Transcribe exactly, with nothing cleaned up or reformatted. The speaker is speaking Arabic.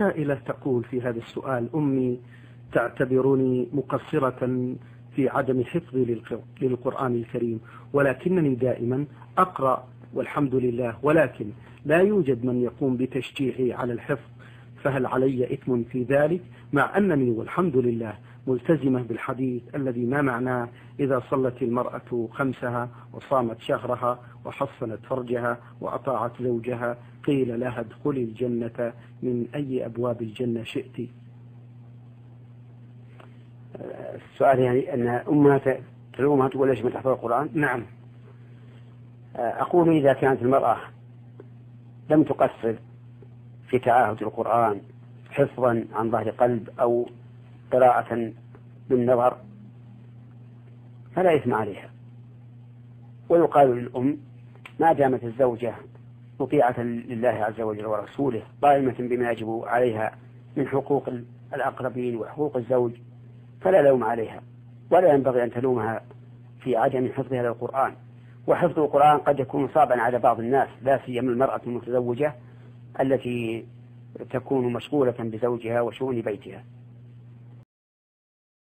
السائلة تقول في هذا السؤال: أمي تعتبرني مقصرة في عدم حفظي للقرآن الكريم، ولكنني دائما أقرأ والحمد لله، ولكن لا يوجد من يقوم بتشجيعي على الحفظ، فهل علي إثم في ذلك؟ مع أنني والحمد لله ملتزمة بالحديث الذي ما معناه: إذا صلت المرأة خمسها وصامت شهرها وحصنت فرجها وأطاعت زوجها قيل لها ادخلي الجنة من أي أبواب الجنة شئت. السؤال يعني أن أمها تلومها تقول ليش ما تحفظ القرآن؟ نعم. أقول إذا كانت المرأة لم تقصر في تعاهد القرآن حفظا عن ظهر قلب أو قراءة بالنظر فلا إثم عليها، ويقال للأم ما دامت الزوجة مطيعة لله عز وجل ورسوله قائمة بما يجب عليها من حقوق الأقربين وحقوق الزوج فلا لوم عليها، ولا ينبغي أن تلومها في عدم حفظها للقرآن. وحفظ القرآن قد يكون صعبا على بعض الناس، لا سيما المرأة المتزوجة التي تكون مشغولة بزوجها وشؤون بيتها.